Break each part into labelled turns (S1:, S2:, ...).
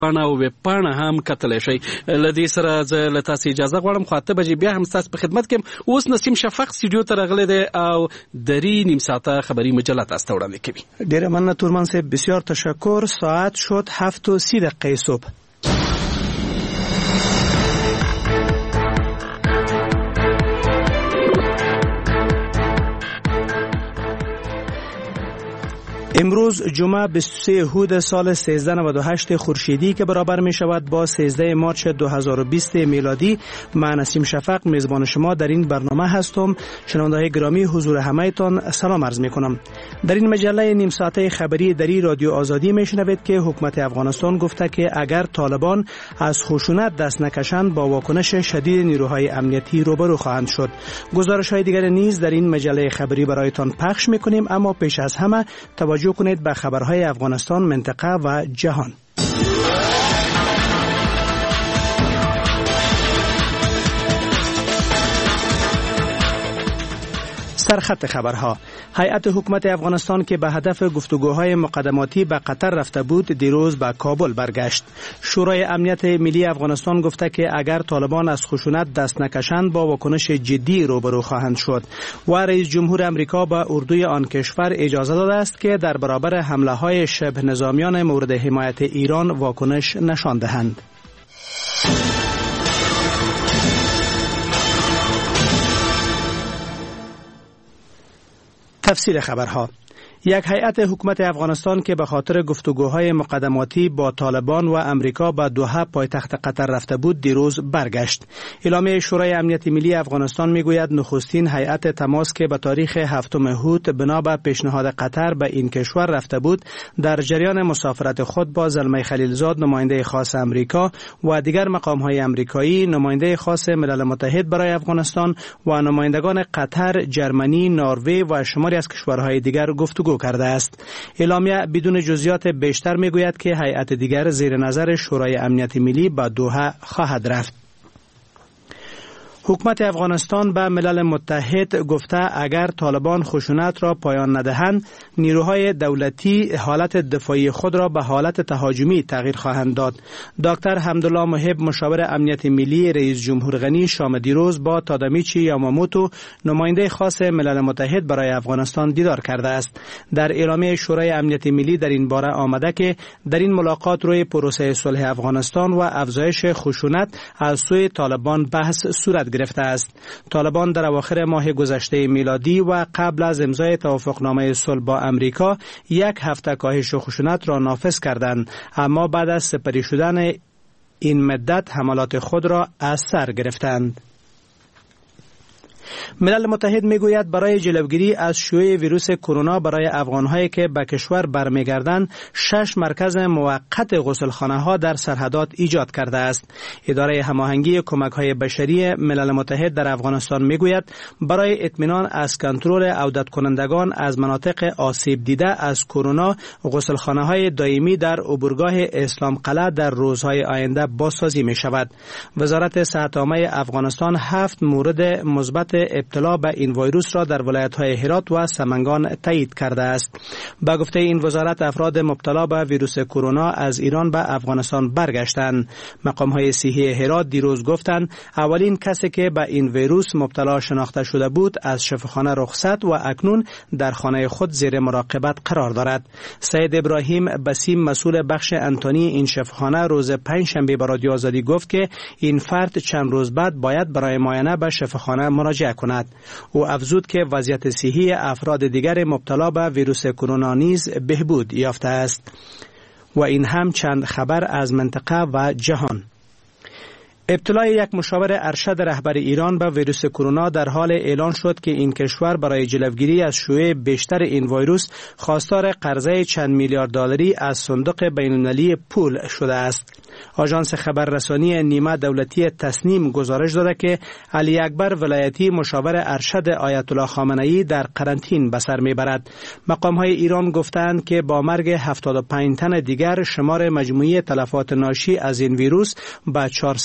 S1: پاڼه او ویب پاڼه هم کتلی شئ. له دې سره زه له تاسې اجازه غواړم، خو 8 بجې بیا هم ستاسو په خدمت کې یم. اوس نسیم شفق سټوډیو ته راغلی دی او درې نیم ساعته خبری مجله تاسو ته وړاندې کوي.
S2: ډیره مننه تورمان صاحب، بسیار تشکر. ساعت شد 7:30 صبح. امروز جمعه 23 هود سال 1398 خورشیدی که برابر می شود با 13 مارچ 2020 میلادی، من نسیم شفق میزبان شما در این برنامه هستم. شنونده‌های گرامی، حضور همه‌تان سلام عرض می کنم. در این مجله نیم ساعته خبری دری رادیو آزادی می شنوید که حکومت افغانستان گفته که اگر طالبان از خشونت دست نکشند با واکنش شدید نیروهای امنیتی روبرو خواهند شد. گزارش‌های دیگر نیز در این مجله خبری برایتان پخش می کنیم، اما پیش از همه توجه کنید به خبرهای افغانستان، منطقه و جهان. سرخط خبرها: هیئت حکومت افغانستان که به هدف گفتگوهای مقدماتی به قطر رفته بود دیروز به کابل برگشت. شورای امنیت ملی افغانستان گفته که اگر طالبان از خشونت دست نکشند با واکنش جدی روبرو خواهند شد و رئیس جمهور امریکا به اردوی آن کشور اجازه داده است که در برابر حمله های شبه نظامیان مورد حمایت ایران واکنش نشان دهند. تفصیل خبرها: یک هیئت حکومت افغانستان که به خاطر گفتگوهای مقدماتی با طالبان و امریکا به دوحه پایتخت قطر رفته بود دیروز برگشت. اعلامیه شورای امنیت ملی افغانستان میگوید نخستین هیئت تماس که به تاریخ 7 هود بنا به پیشنهاد قطر به این کشور رفته بود در جریان مسافرت خود با زلمه خلیلزاد نماینده خاص امریکا و دیگر مقام‌های امریکایی، نماینده خاص ملل متحد برای افغانستان و نمایندگان قطر، جرمنی، نروژ و شماری از کشورهای دیگر گفتگو کرده است. اعلامیه بدون جزئیات بیشتر میگوید که هیئت دیگر زیر نظر شورای امنیت ملی به دوحه خواهد رفت. حکومت افغانستان به ملل متحد گفته اگر طالبان خشونت را پایان ندهند نیروهای دولتی حالت دفاعی خود را به حالت تهاجمی تغییر خواهند داد. دکتر حمدالله محب مشاور امنیت ملی رئیس جمهور غنی شام دیروز با تادامیچی یاماموتو نماینده خاص ملل متحد برای افغانستان دیدار کرده است. در اعلامیه شورای امنیت ملی در این باره آمده که در این ملاقات روی پروسه صلح افغانستان و افزایش خشونت از سوی طالبان بحث صورت گرفته است. طالبان در اواخر ماه گذشته میلادی و قبل از امضای توافقنامه صلح با امریکا 1 هفته کاهش خشونت را نافذ کردند، اما بعد از سپری شدن این مدت حملات خود را از سر گرفتند. ملل متحد میگوید برای جلوگیری از شیوع ویروس کرونا برای افغان‌هایی که به کشور برمیگردند 6 مرکز موقت غسلخانه‌ها در سرحدات ایجاد کرده است. اداره هماهنگی کمک‌های بشری ملل متحد در افغانستان میگوید برای اطمینان از کنترل عودت کنندگان از مناطق آسیب دیده از کرونا غسلخانه‌های دائمی در عبورگاه اسلام قلعه در روزهای آینده بازسازی می‌شود. وزارت صحت عامه افغانستان 7 مورد مثبت ابتلا به این ویروس را در ولایت‌های هرات و سمنگان تایید کرده است. با گفته این وزارت افراد مبتلا به ویروس کرونا از ایران به افغانستان برگشتند. مقام‌های صحی هرات دیروز گفتند اولین کسی که به این ویروس مبتلا شناخته شده بود از شفاخانه رخصت و اکنون در خانه خود زیر مراقبت قرار دارد. سید ابراهیم بسیم مسئول بخش انتونی این شفاخانه روز پنجشنبه به رادیو آزادی گفت که این فرد چند روز بعد باید برای معاینه به شفاخانه مراجعه کند. او افزود که وضعیت صحی افراد دیگر مبتلا به ویروس کرونا نیز بهبود یافته است. و این هم چند خبر از منطقه و جهان. ابتلای یک مشاور ارشد رهبر ایران به ویروس کرونا در حال اعلان شد که این کشور برای جلوگیری از شیوع بیشتر این ویروس خواستار قرضه چند میلیارد دلاری از صندوق بین‌المللی پول شده است. آژانس خبررسانی نیمه دولتی تسنیم گزارش داده که علی اکبر ولایتی مشاور ارشد آیت الله خامنه‌ای در قرنطین به سر میبرد. مقام‌های ایران گفتند که با مرگ 75 تن دیگر شمار مجموعی تلفات ناشی از این ویروس به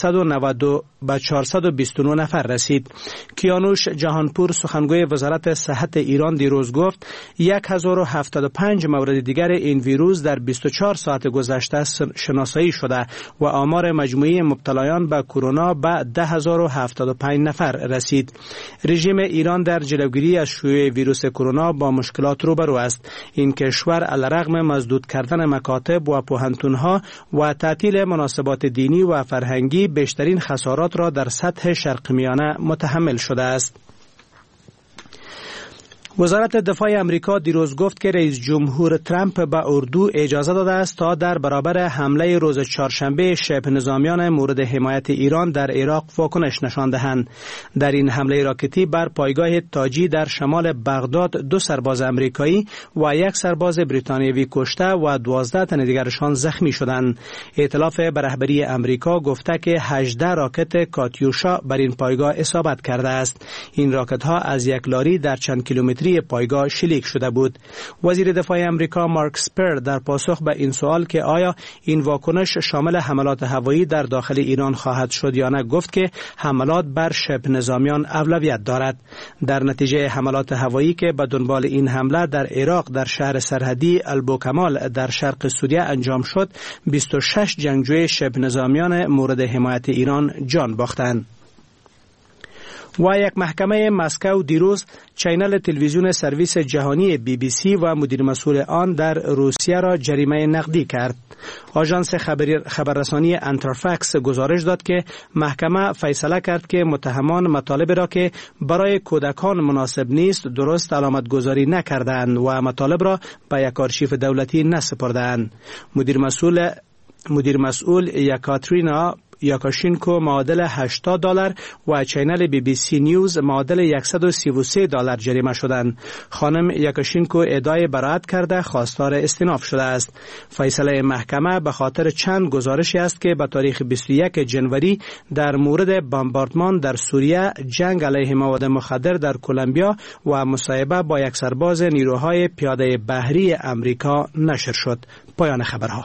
S2: 429 نفر رسید. کیانوش جهانپور سخنگوی وزارت صحت ایران دیروز گفت 1075 مورد دیگر این ویروس در 24 ساعت گذشته شناسایی شده و آمار مجموعی مبتلایان به کرونا به 10075 نفر رسید. رژیم ایران در جلوگیری از شیوع ویروس کرونا با مشکلات روبرو است. این کشور علیرغم مسدود کردن مکاتب و پوهنتونها و تعطیل مناسبات دینی و فرهنگی بیشترین خسارات را در سطح شرق میانه متحمل شده است. وزارت دفاع امریکا دیروز گفت که رئیس جمهور ترامپ به اردو اجازه داده است تا در برابر حمله روز چهارشنبه شبه نظامیان مورد حمایت ایران در عراق واکنش نشان دهند. در این حمله راکتی بر پایگاه تاجی در شمال بغداد 2 سرباز امریکایی و 1 سرباز بریتانیایی کشته و 12 تن دیگرشان زخمی شدند. ائتلاف به رهبری امریکا گفته که 18 راکت کاتیوشا بر این پایگاه اصابت کرده است. این راکت ها از یک لاری در چند کیلومتری پایگاه شلیک شده بود. وزیر دفاع امریکا مارک اسپر در پاسخ به این سوال که آیا این واکنش شامل حملات هوایی در داخل ایران خواهد شد یا نه گفت که حملات بر شبه نظامیان اولویت دارد. در نتیجه حملات هوایی که به دنبال این حمله در عراق در شهر سرحدی البوکمال در شرق سوریه انجام شد 26 جنگجوی شبه نظامیان مورد حمایت ایران جان باختند. و یک محکمه مسکو دیروز چینل تلویزیون سرویس جهانی BBC و مدیر مسئول آن در روسیه را جریمه نقدی کرد. آژانس خبررسانی انترفکس گزارش داد که محکمه فیصله کرد که متهمان مطالب را که برای کودکان مناسب نیست درست علامت گذاری نکردند و مطالب را به یک آرشیو دولتی نسپردند. مدیر مسئول یکاترینا یاکاشینکو معادل $80 و چینل BBC نیوز معادل $133 جریمه شدند. خانم یاکاشینکو ادعای براءت کرده خواستار استئناف شده است. فیصله محکمه به خاطر چند گزارشی است که به تاریخ 21 جنوری در مورد بمباردمان در سوریه، جنگ علیه مواد مخدر در کلمبیا و مصاحبه با یک سرباز نیروهای پیاده بحری امریکا نشر شد. پایان خبرها.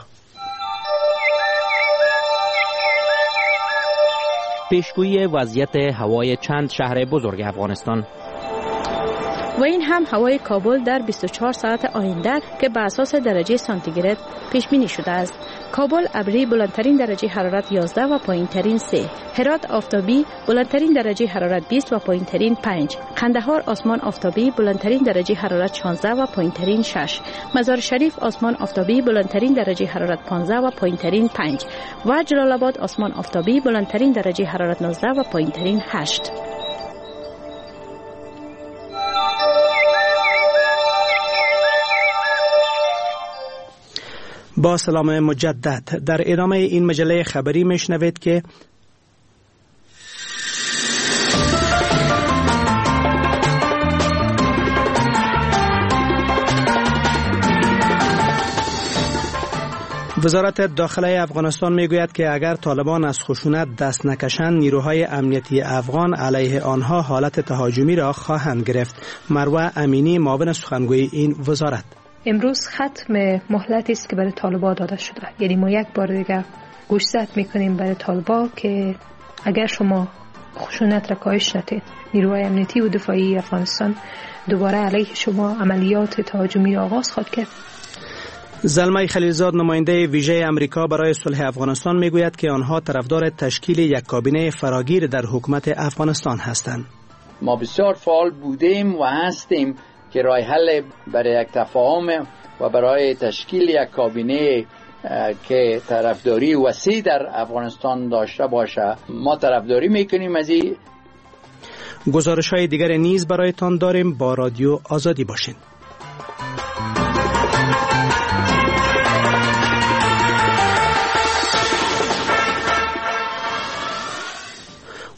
S3: پیشگویی وضعیت هوای چند شهر بزرگ افغانستان.
S4: و این هم هوای کابل در 24 ساعت آینده که به اساس درجه سانتیگراد پیش بینی شده است. کابل ابری بلندترین درجه حرارت 11 و پایینترین 3. هرات آفتابی بلندترین درجه حرارت 20 و پایینترین 5. قندهار آسمان آفتابی بلندترین درجه حرارت 16 و پایینترین 6. مزار شریف آسمان آفتابی بلندترین درجه حرارت 15 و پایینترین 5. و جلال آباد آسمان آفتابی بلندترین درجه حرارت 19 و پایینترین 8.
S2: با سلام مجدد. در ادامه این مجله خبری میشنوید که وزارت داخلی افغانستان میگوید که اگر طالبان از خشونت دست نکشند نیروهای امنیتی افغان علیه آنها حالت تهاجمی را خواهند گرفت. مروه امینی معاون سخنگوی این وزارت:
S5: امروز ختم مهلتی است که برای طالبان داده شده. یعنی ما یک بار دیگه گوشزد میکنیم برای طالبان که اگر شما خشونت را کاهش ندید، نیروهای امنیتی و دفاعی افغانستان دوباره علیه شما عملیات تهاجمی آغاز خواهد کرد.
S2: زلمه خلیلزاد نماینده ویژه امریکا برای صلح افغانستان میگوید که آنها طرفدار تشکیل یک کابینه فراگیر در حکومت افغانستان هستند.
S6: ما بسیار فعال بودیم و هستیم که راه حل برای یک تفاهم و برای تشکیل یک کابینه که طرفداری وسیع در افغانستان داشته باشه ما طرفداری میکنیم. از این
S2: گزارش‌های دیگر نیز برایتان داریم. با رادیو آزادی باشین.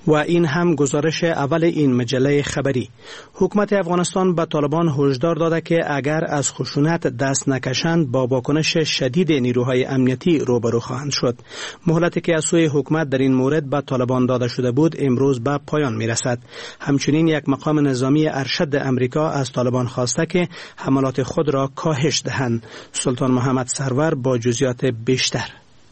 S2: و این هم گزارش اول این مجله خبری. حکومت افغانستان به طالبان هشدار داده که اگر از خشونت دست نکشند با واکنش شدید نیروهای امنیتی روبرو خواهند شد. مهلتی که از سوی حکومت در این مورد به طالبان داده شده بود امروز به پایان میرسد. همچنین یک مقام نظامی ارشد امریکا از طالبان خواسته که حملات خود را کاهش دهند. سلطان محمد سرور با جزئیات بیشتر.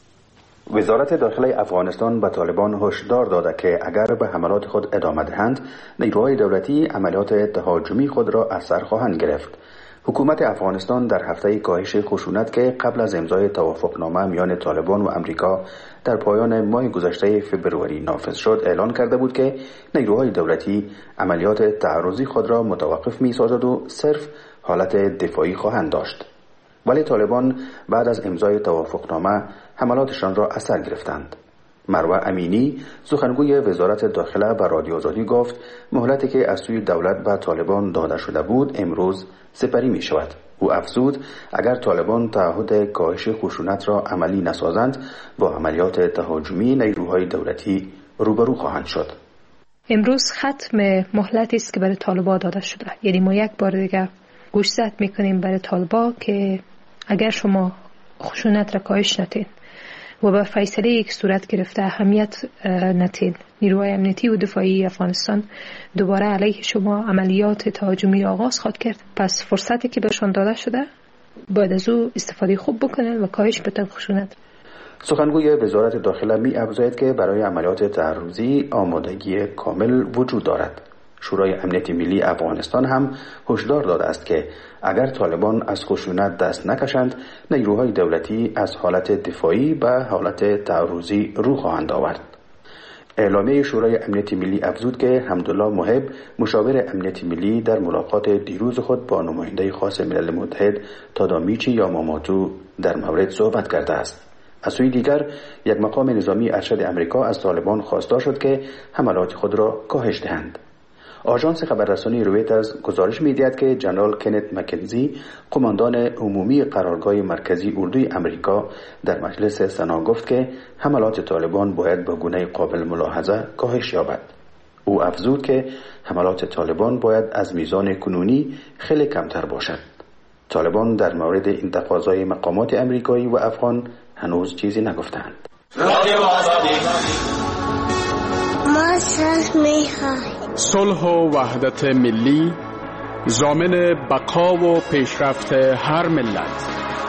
S7: وزارت داخله افغانستان به طالبان هشدار داده که اگر به حملات خود ادامه دهند، نیروهای دولتی عملیات تهاجمی خود را از سر خواهند گرفت. حکومت افغانستان در هفته کاهش خشونت که قبل از امضای توافقنامه میان طالبان و امریکا در پایان ماه گذشته فوریه نافذ شد اعلان کرده بود که نیروهای دولتی عملیات تعرضی خود را متوقف می‌سازد و صرف حالت دفاعی خواهند داشت. ولی طالبان بعد از امضای توافقنامه حملاتشان را از سر گرفتند. مروه امینی سخنگوی وزارت داخله به رادیو آزادی گفت مهلتی که از سوی دولت به طالبان داده شده بود امروز سپری می شود. او افزود اگر طالبان تعهد کاهش خشونت را عملی نسازند با عملیات تهاجمی نیروهای دولتی روبرو خواهند شد.
S5: امروز ختم مهلتی است که برای طالبان داده شده. یعنی ما یک بار دیگه گوشزد میکنیم برای طالبان که اگر شما خشونت را کاهش نتین و به فیصله یک صورت گرفته اهمیت نتین، نیروهای امنیتی و دفاعی افغانستان دوباره علیه شما عملیات تهاجمی آغاز خواهد کرد. پس فرصتی که بهشان داده شده باید از او استفاده خوب بکنن و کاهش بدن خشونت.
S7: سخنگوی وزارت داخله می افزاید که برای عملیات تعرضی آمادگی کامل وجود دارد. شورای امنیت ملی افغانستان هم هشدار داده است که اگر طالبان از خشونت دست نکشند، نیروهای دولتی از حالت دفاعی به حالت تعرضی رو خواهند آورد. اعلامیه شورای امنیت ملی افزود که حمدالله محب مشاور امنیت ملی در ملاقات دیروز خود با نماینده خاص ملل متحد تادامیچی یاماموتو در مورد صحبت کرده است. از سوی دیگر یک مقام نظامی ارشد امریکا از طالبان خواستار شد که حملات خود را کاهش دهند. آژانس خبررسانی رویترز گزارش می‌دهد که جنرال کنت مکنزی قماندان عمومی قرارگاه مرکزی اردوی امریکا در مجلس سنا گفت که حملات طالبان باید به گونه قابل ملاحظه کاهش یابد. او افزود که حملات طالبان باید از میزان کنونی خیلی کمتر باشد. طالبان در مورد این تقاضای مقامات امریکایی و افغان هنوز چیزی نگفتند.
S8: صلح و وحدت ملی ضامن بقا و پیشرفت هر ملت.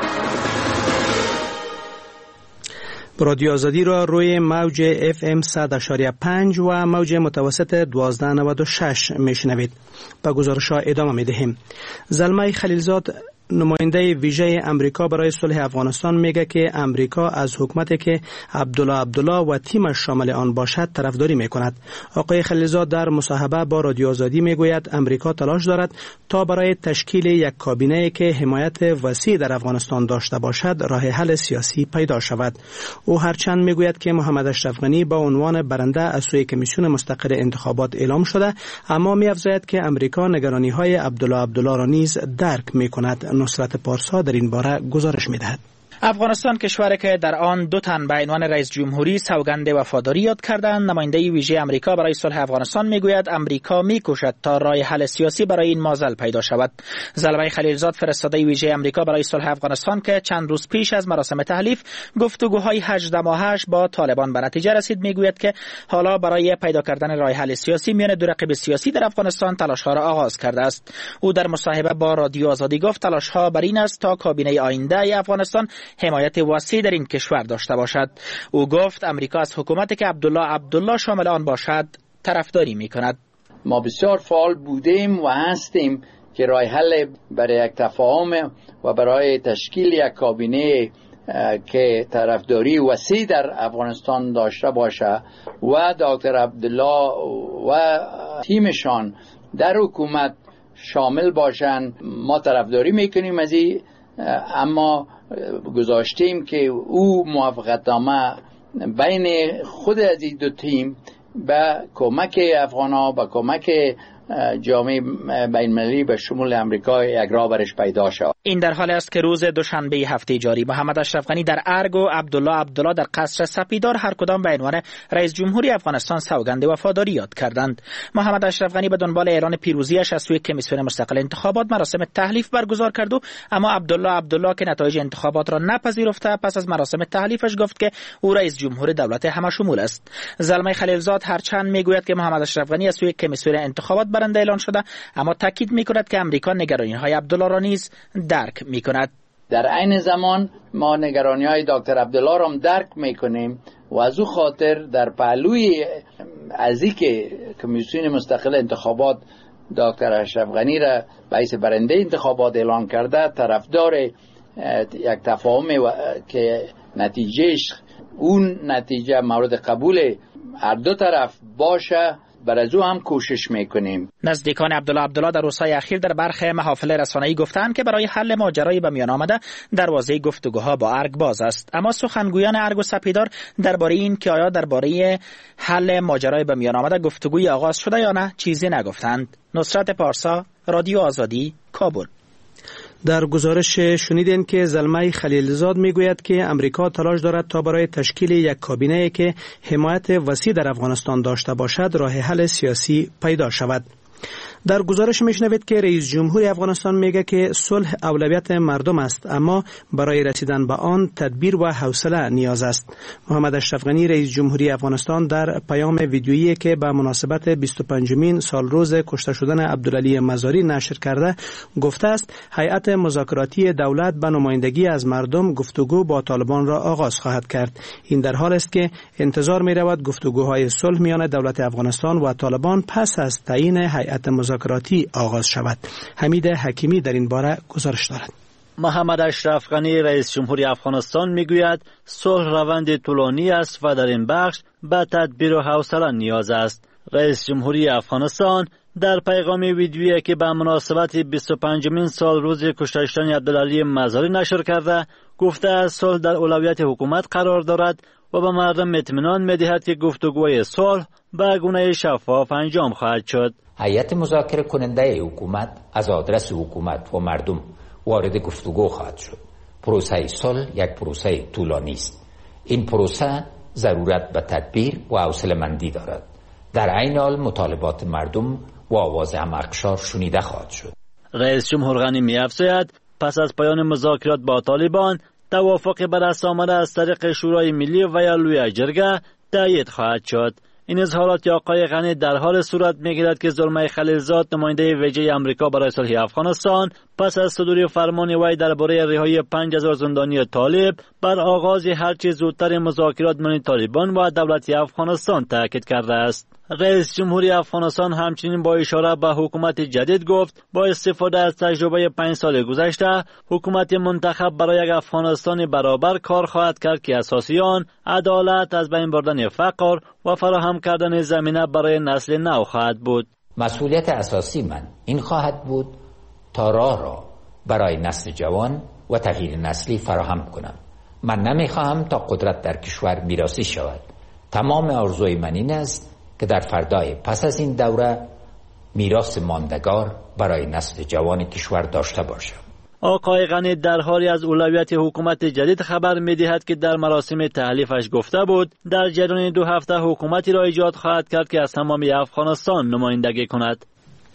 S2: رادیو آزادی را روی موج FM 100.5 و موج متوسط 1296 میشنوید. به گزارش‌ها ادامه میدهیم. زلمه خلیلزاد نماینده ویژه امریکا برای صلح افغانستان میگه که امریکا از حکومتی که عبدالله و تیمش شامل آن باشد طرفداری میکند. آقای خلیلزاد در مصاحبه با رادیو آزادی میگوید امریکا تلاش دارد تا برای تشکیل یک کابینه که حمایت وسیع در افغانستان داشته باشد راه حل سیاسی پیدا شود. او هرچند میگوید که محمد اشرف غنی با عنوان برنده از سوی کمیسیون مستقل انتخابات اعلام شده، اما می‌افزاید که امریکا نگرانی‌های عبدالله را نیز درک میکند. نصرت پارسا در این باره گزارش می‌دهد.
S9: افغانستان کشوری که در آن 2 تن به عنوان رئیس جمهوری سوگند وفاداری یاد کردند. نماینده ویژه امریکا برای صلح افغانستان میگوید امریکا میکوشد تا راه حل سیاسی برای این معضل پیدا شود. زلمه خلیلزاد فرستاده ویژه امریکا برای صلح افغانستان که چند روز پیش از مراسم تحلیف گفتگوهای 18 ماهش با طالبان به نتیجه رسید، میگوید که حالا برای پیدا کردن راه حل سیاسی میان دو رقیب سیاسی در افغانستان تلاش‌ها را آغاز کرده است. او در مصاحبه با رادیو آزادی گفت تلاش‌ها بر این است تا کابینه آینده افغانستان حمایت وسیع در این کشور داشته باشد. او گفت امریکا از حکومتی که عبدالله شامل آن باشد طرفداری می‌کند.
S6: ما بسیار فعال بودیم و هستیم که راه حل برای یک تفاهم و برای تشکیل یک کابینه که طرفداری وسیع در افغانستان داشته باشه و دکتر عبدالله و تیمشان در حکومت شامل باشند ما طرفداری میکنیم از این، اما گذاشتیم که او موافقتنامه بین خود از این 2 تیم به کمک افغان‌ها به کمک جامعه بین‌المللی به شمول امریکا یک راه برش پیدا شد.
S9: این در حال است که روز دوشنبه هفته جاری محمد اشرف غنی در ارگ و عبدالله در قصر سپیدار هر کدام به عنوان رئیس جمهوری افغانستان سوگند وفاداری یاد کردند. محمد اشرف غنی به دنبال اعلان پیروزیش از سوی کمیسیون مستقل انتخابات مراسم تحلیف برگزار کرد، اما عبدالله که نتایج انتخابات را نپذیرفته پس از مراسم تحلیفش گفت که او رئیس جمهور دولت همشمول است. زلمه خلیلزاد هرچند میگوید که محمد اشرف غنی از سوی کمیسیون انتخابات برنده اعلان شده، اما تاکید میکند که امریکا نگرانی‌های عبدالله را نیز درک میکند.
S6: در عین زمان ما نگرانی‌های دکتر عبدالله را هم درک میکنیم و از او خاطر در پهلوی از اینکه کمیسیون مستقل انتخابات دکتر اشرف غنی را رئیس برنده انتخابات اعلان کرده، طرفدار یک تفاهم که نتیجهش اون نتیجه مورد قبول هر دو طرف باشه، بر از او هم کوشش میکنیم.
S9: نزدیکان عبدالله در روزهای اخیر در برخی محافل رسانه‌ای گفتند که برای حل ماجرای به میان آمده دروازه گفتگوها با ارگ باز است، اما سخنگویان ارگ و سپیدار درباره این که آیا درباره حل ماجرای به میان آمده گفتگوی آغاز شده یا نه چیزی نگفتند. نصرت پارسا، رادیو آزادی، کابل.
S2: در گزارش شنیدین که زلمه خلیلزاد میگوید که امریکا تلاش دارد تا برای تشکیل یک کابینه که حمایت وسیع در افغانستان داشته باشد راه حل سیاسی پیدا شود. در گزارش میشنوید که رئیس جمهوری افغانستان میگه که صلح اولویت مردم است، اما برای رسیدن به آن تدبیر و حوصله نیاز است. محمد اشرف غنی رئیس جمهوری افغانستان در پیام ویدیویی که به مناسبت 25مین سالروز کشته شدن عبدالعلی مزاری نشر کرده گفته است هیئت مذاکراتی دولت به نمایندگی از مردم گفتگو با طالبان را آغاز خواهد کرد. این در حال است که انتظار می رود گفتگوهای صلح میان دولت افغانستان و طالبان پس از تعیین هیئت مذاکراتی آغاز شود. حمید حکیمی در این باره گزارش دارد.
S10: محمد اشرف غنی رئیس جمهوری افغانستان میگوید صلح روند طولانی است و در این بخش به تدبیر و حوصله نیاز است. رئیس جمهوری افغانستان در پیغام ویدیویی که به مناسبت 25مین سالروز کشته شدن عبدالعلی مزاری نشر کرده گفته است صلح در اولویت حکومت قرار دارد و به مردم اطمینان می‌دهد که گفتگوی صلح به گونه شفاف انجام خواهد شد.
S11: هیئت مذاکره کننده حکومت از آدرس حکومت و مردم وارد گفتگو خواهد شد. پروسه صلح یک پروسه طولانی است. این پروسه ضرورت به تدبیر و حوصله‌مندی دارد. در عین حال مطالبات مردم و آواز حماقشار شنیده خواهد شد.
S10: رئیس جمهور غنی می‌افزاید پس از پایان مذاکرات با طالبان توافق به دست آمده از طریق شورای ملی و یا لوی جرگه تایید خواهد شد. این اظهارات آقای غنی در حال صورت می‌گیرد که زلمه خلیلزاد نماینده ویژه آمریکا برای صلح افغانستان پس از صدور فرمان وی درباره رهایی 5000 زندانی طالب بر آغاز هرچه زودتر مذاکرات میان طالبان و دولت افغانستان تاکید کرده است. رئیس جمهوری افغانستان همچنین با اشاره به حکومت جدید گفت با استفاده از تجربه 5 سال گذشته حکومت منتخب برای یک افغانستان برابر کار خواهد کرد که اساسی آن عدالت، از بین بردن فقر و فراهم کردن زمینه برای نسل نو خواهد بود.
S11: مسئولیت اساسی من این خواهد بود تا راه را برای نسل جوان و تغییر نسلی فراهم کنم. من نمیخواهم تا قدرت در کشور میراثی شود. تمام آرزوی من این است که در فردای پس از این دوره میراث ماندگار برای نسل جوان کشور داشته باشم.
S10: آقای غنی در حالی از اولویت حکومت جدید خبر می‌دهد که در مراسم تحلیفش گفته بود در جریان 2 هفته حکومتی را ایجاد خواهد کرد که از تمام افغانستان نمایندگی کند.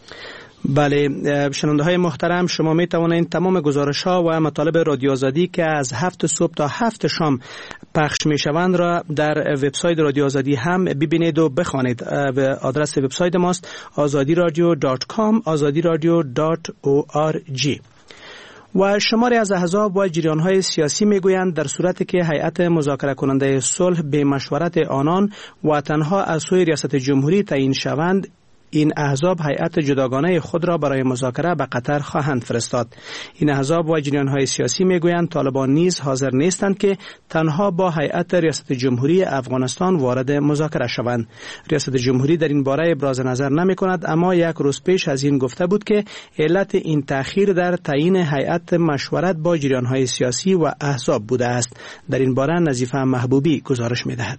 S2: بله شنونده های محترم، شما می توانید تمام گزارش ها و مطالب رادیو آزادی که از 7 صبح تا 7 شام پخش می شوند را در وبسایت رادیو آزادی هم ببینید و بخوانید. آدرس وبسایت ماست azadiradio.com azadiradio.org. و شماری از احزاب و جریان‌های سیاسی میگویند در صورتی که هیئت مذاکره کننده صلح به مشورت آنان و تنها از سوی ریاست جمهوری تعیین شوند، این احزاب هیئت جداگانه خود را برای مذاکره به قطر خواهند فرستاد. این احزاب و جریان‌های سیاسی میگویند طالبان نیز حاضر نیستند که تنها با هیئت ریاست جمهوری افغانستان وارد مذاکره شوند. ریاست جمهوری در این باره ابراز نظر نمی‌کند، اما یک روز پیش از این گفته بود که علت این تأخیر در تعیین هیئت مشورت با جریان‌های سیاسی و احزاب بوده است. در این باره نظیفه محبوبی گزارش می‌دهد.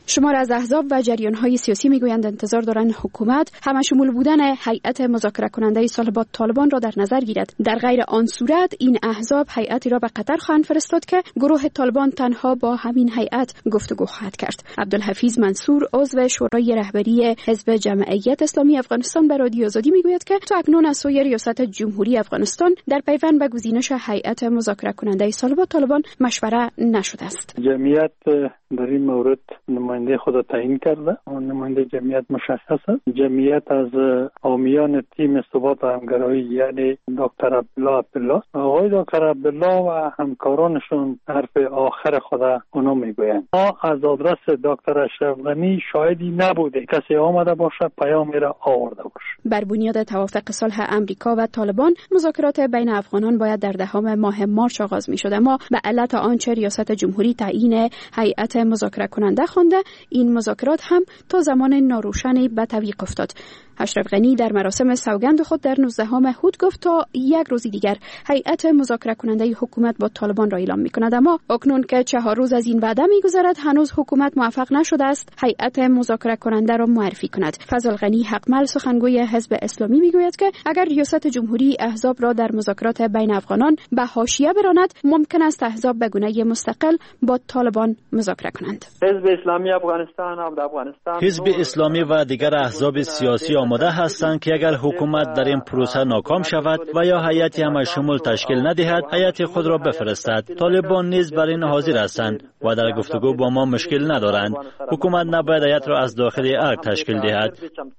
S12: شمار از احزاب و جریان‌های سیاسی میگویند انتظار دارند حکومت همشمول بودن هیئت مذاکره کننده صلح با طالبان را در نظر گیرد. در غیر آن صورت این احزاب هیئتی را به قطر خواهند فرستاد که گروه طالبان تنها با همین هیئت گفتگو خواهد کرد. عبدالحفیظ منصور عضو شورای رهبری حزب جمعیت اسلامی افغانستان به رادیو آزادی میگوید که تا اکنون از سوی ریاست جمهوری افغانستان در پیوند به گزینش هیئت مذاکره کننده صلح با طالبان مشوره نشده است.
S13: جمعیت در این مورد نماینده خود تعیین کرده و نماینده جمعیت مشخص است. جمعیت از حامیان تیم ثبات و همکاری یعنی دکتر عبدالله آقای دکتر عبدالله و همکارانشون حرف آخر خود اونا میگویند. ما از آدرس دکتر اشرف غنی شاهدی نبوده کسی آمده باشه پیامی را آورده باشه.
S12: بر بنیاد توافق صلح امریکا و طالبان مذاکرات بین افغانان باید در دهم ماه مارس آغاز می‌شد، اما به علت آنچه ریاست جمهوری تعیین هیئت مذاکره کننده خوانده این مذاکرات هم تا زمان ناروشنی به تعویق افتاد. اشرف غنی در مراسم سوگند خود در 19 هود گفت تا یک روز دیگر هیئت مذاکره کننده حکومت با طالبان را اعلام می‌کند، اما اکنون که 4 روز از این وعده می‌گذرد هنوز حکومت موفق نشده است هیئت مذاکره کننده را معرفی کند. فضل غنی حقمل سخنگوی حزب اسلامی میگوید که اگر ریاست جمهوری احزاب را در مذاکرات بین افغانان به حاشیه براند ممکن است احزاب به گونه مستقل با طالبان مذاکره کنند.
S14: حزب اسلامی افغانستان
S10: حزب اسلامی و دیگر احزاب سیاسی آماده هستند که اگر حکومت در این پروسه ناکام شود و یا هیئتی همشمول تشکیل ندهد هیئت خود را بفرستد. طالبان نیز بر این حاضر هستند و در گفتگو با ما مشکل ندارند. حکومت نباید هیئت را از داخل ارگ تشکیل دهد.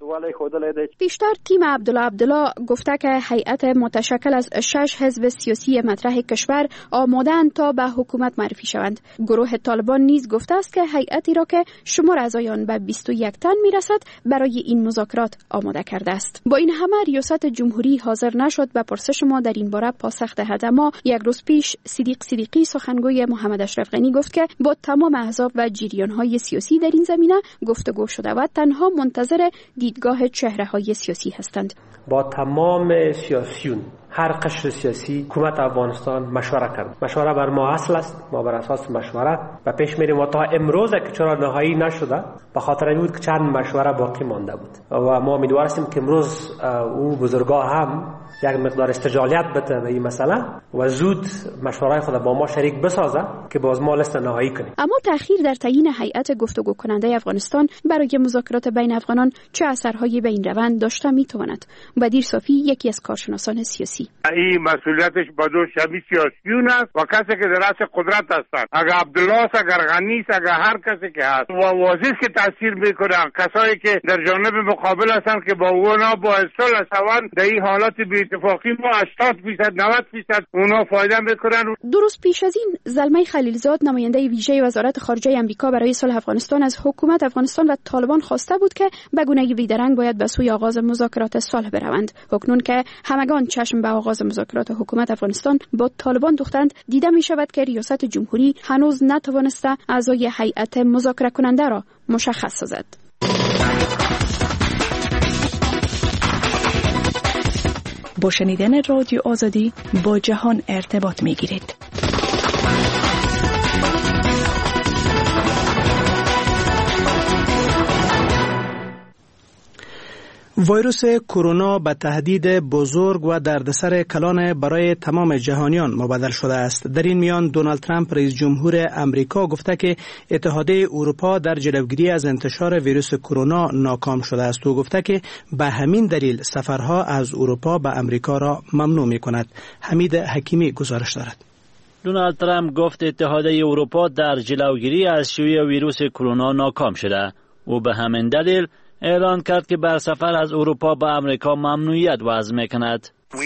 S12: پیشتر تیم عبدالله گفته که هیئت متشکل از 6 حزب سیاسی مطرح کشور آماده‌اند تا به حکومت معرفی شوند. گروه طالبان نیز گفته است که هیئتی را که شمار اعضایان به 21 تن میرسد برای این مذاکرات آماده کرده است. با این همه ریاست جمهوری حاضر نشد به پرسش ما در این باره پاسخ دهد، اما یک روز پیش صدیقی سخنگوی محمد اشرف غنی گفت که با تمام احزاب و جریان‌های سیاسی در این زمینه گفتگو شده و تنها منتظر دیدگاه چهره‌های سیاسی هستند.
S15: با تمام سیاسیون هر قشر سیاسی حکومت افغانستان مشوره کرد. مشوره بر ما اصل است. ما بر اساس مشوره و پیش میریم و تا امروز که چرا نهایی نشده به خاطر این بود که چند مشوره باقی مانده بود و ما امیدوار هستیم که امروز او بزرگا هم یک مقدار استجابت بده به این مسئله و زود مشوره‌های خود با ما شریک بسازه که باز ما لیست نهایی کنیم.
S12: اما تأخیر در تعیین هیئت گفتگو کننده افغانستان برای مذاکرات بین افغانان چه اثرهایی به این روند داشته میتواند؟ بدیر صافی یکی از کارشناسان سیاسی:
S16: این مسئولیتش با دو شبیه سیاسیون است و کسی که در رأس قدرت هستند. اگر عبدالله است، اگر غنی است، اگر هر کسی که هست و واضح که تاثیر میکنه کسایی که در جانب مقابل هستند که با اونا با اصل شوند در این حالات اتفاقی ما 80% 90% اونا فایده میکنن.
S12: دو روز پیش از این زلمه خلیلزاد نماینده ویژه وزارت خارجه آمریکا برای صلح افغانستان از حکومت افغانستان و طالبان خواسته بود که به گونه بیدرنگ باید به سوی آغاز مذاکرات صلح بروند. اکنون که همگان چشم به آغاز مذاکرات حکومت افغانستان با طالبان دوختند، دیده می شود که ریاست جمهوری هنوز نتوانسته اعضای هیئت مذاکره کننده را مشخص سازد.
S17: با شنیدن رادیو آزادی با جهان ارتباط می گیرید.
S2: ویروس کرونا به تهدید بزرگ و دردسر کلان برای تمام جهانیان مبدل شده است. در این میان دونالد ترامپ رئیس جمهور امریکا گفته که اتحادیه اروپا در جلوگیری از انتشار ویروس کرونا ناکام شده است و گفته که به همین دلیل سفرها از اروپا به امریکا را ممنوع می کند. حمید حکیمی گزارش دارد.
S10: دونالد ترامپ گفت اتحادیه اروپا در جلوگیری از شیوع ویروس کرونا ناکام شده. او به همین دلیل اعلان کرد که بر سفر از اروپا به امریکا ممنوعیت وضع می‌کند.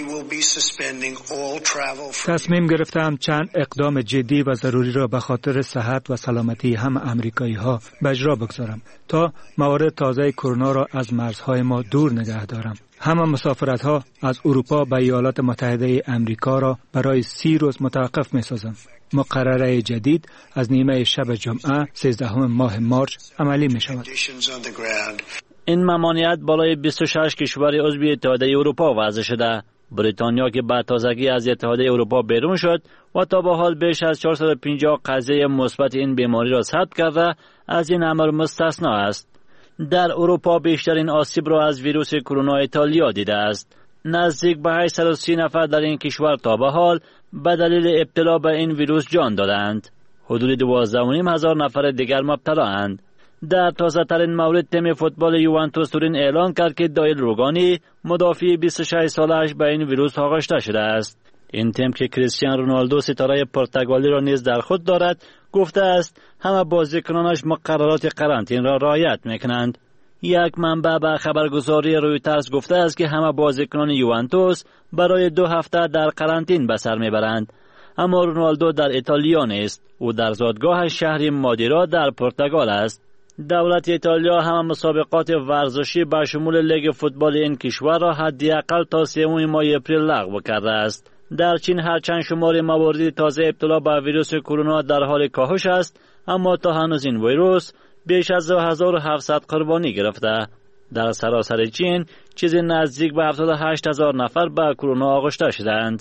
S18: تصمیم گرفتم چند اقدام جدی و ضروری را به خاطر صحت و سلامتی هم امریکایی‌ها به اجرا بگذارم تا موارد تازه کرونا را از مرزهای ما دور نگه دارم. همه مسافرت‌ها از اروپا به ایالات متحده امریکا را برای 30 روز متوقف می‌سازم. مقرره جدید از نیمه شب جمعه 13 ماه مارس عملی می‌شود.
S10: این ممانعت بالای 26 کشور عضو اتحادیه اروپا وضع شده. بریتانیا که بعد تازگی از اتحادیه اروپا بیرون شد و تا به حال بیش از 450 قضیه مثبت این بیماری را ثبت کرده، از این امر مستثنا است. در اروپا بیشترین آسیب را از ویروس کرونا ایتالیا دیده است. نزدیک به 830 نفر در این کشور تا به حال به دلیل ابتلا به این ویروس جان دادند. حدود 12,500 نفر دیگر مبتلااند. در تازه ترین مورد تیم فوتبال یوونتوس تورین اعلان کرد که دایل روگانی مدافع 26 سالش به این ویروس آغشته شده است. این تیم که کریستیانو رونالدو ستاره پرتغالی را نیز در خود دارد گفته است همه بازیکنانش مقررات قرنطینه را رعایت میکنند. یک منبع به خبرگزاری رویترز گفته است که همه بازیکنان یوونتوس برای 2 هفته در قرنطینه به سر میبرند. اما رونالدو در ایتالیا نیست، او در زادگاه شهر مادیرا در پرتغال است. دولت ایتالیا همه مسابقات ورزشی به شمول لیگ فوتبال این کشور را حداقل تا 3 ماه اپریل لغو کرده است. در چین هرچند شمار موارد تازه ابتلا به ویروس کرونا در حال کاهش است، اما تا هنوز این ویروس بیش از 2700 قربانی گرفته. در سراسر چین چیزی نزدیک به 78,000 نفر به کرونا آغشته شدند.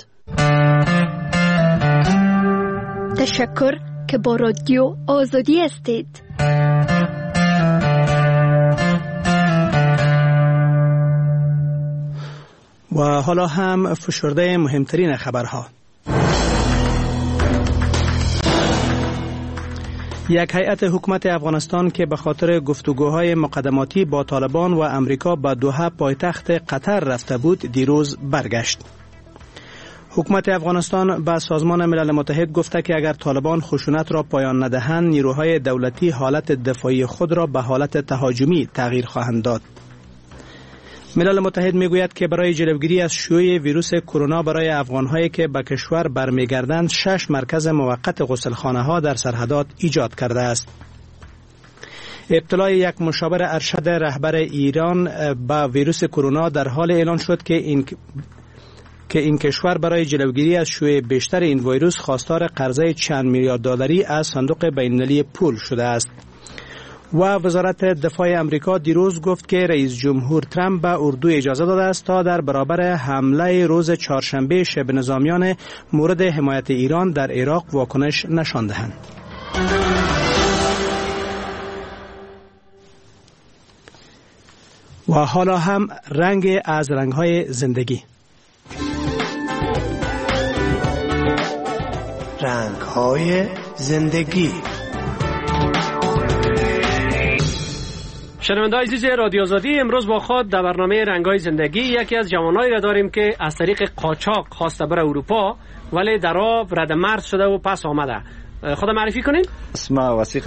S19: تشکر که با رادیو آزادی هستید.
S2: و حالا هم فشرده مهمترین خبرها. یک هیئت حکومت افغانستان که به خاطر گفتگوهای مقدماتی با طالبان و امریکا به دوحه پایتخت قطر رفته بود دیروز برگشت. حکومت افغانستان به سازمان ملل متحد گفته که اگر طالبان خشونت را پایان ندهند نیروهای دولتی حالت دفاعی خود را به حالت تهاجمی تغییر خواهند داد. ملل متحد میگوید که برای جلوگیری از شیوع ویروس کرونا برای افغان‌هایی که به کشور برمیگردند 6 مرکز موقت غسلخانه‌ها در سرحدات ایجاد کرده است. ابتلای یک مشاور ارشد رهبر ایران به ویروس کرونا در حال اعلان شد که این کشور برای جلوگیری از شیوع بیشتر این ویروس خواستار قرضه چند میلیارد دلاری از صندوق بین‌المللی پول شده است. و وزارت دفاع امریکا دیروز گفت که رئیس جمهور ترامپ به اردو اجازه داده است تا در برابر حمله روز چهارشنبه شبه نظامیان مورد حمایت ایران در عراق واکنش نشان دهند. و حالا هم رنگ از رنگ‌های زندگی.
S20: رنگ‌های زندگی.
S21: شنونده‌های عزیز رادیو آزادی، امروز با خود در برنامه رنگ‌های زندگی یکی از جوانایی را داریم که از طریق قاچاق خواسته بره اروپا ولی در آب رد مرز شده و پس آمده. خود معرفی کنین؟
S22: اسم وسیق